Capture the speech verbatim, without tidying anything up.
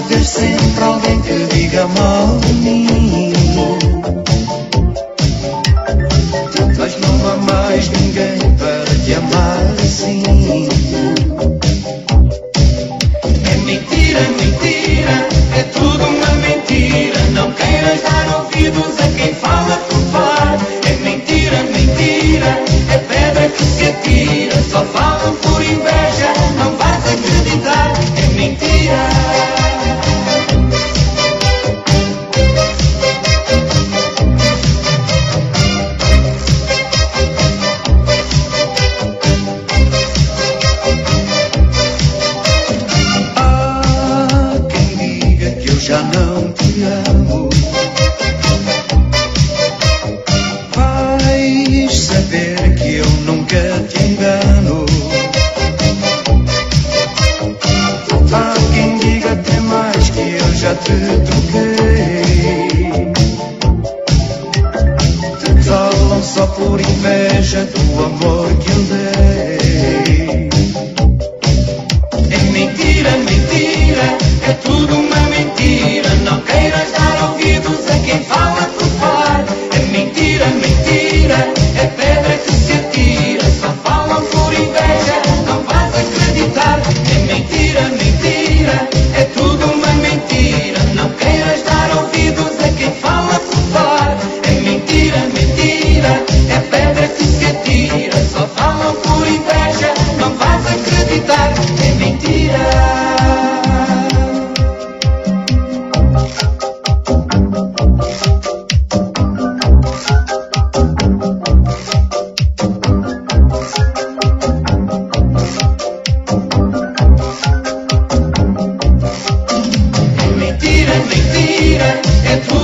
haver sempre alguém que diga mal de mim. Mas não há mais ninguém para te amar assim. É mentira, mentira, é tudo uma mentira. Não queiras dar ouvidos a quem fala por falar. É mentira, mentira, é pedra que se atira. Só falam por inveja, não vais acreditar. É mentira. Já não te amo. Vais saber que eu nunca te engano. Há quem diga até mais que eu já te troquei. Falam só por inveja do amor que eu dei. É mentira, mentira, é tudo uma mentira. Não queiras dar ouvidos a quem fala por falar. É mentira, mentira, é pedra que se atira. Só falam por inveja, não vais acreditar. É mentira, mentira, é tudo uma mentira. Não queiras dar ouvidos a quem fala por falar. É mentira, mentira, é pedra que se atira. Só falam por inveja, não vais acreditar. É mentira. Mentira, mentira, é tudo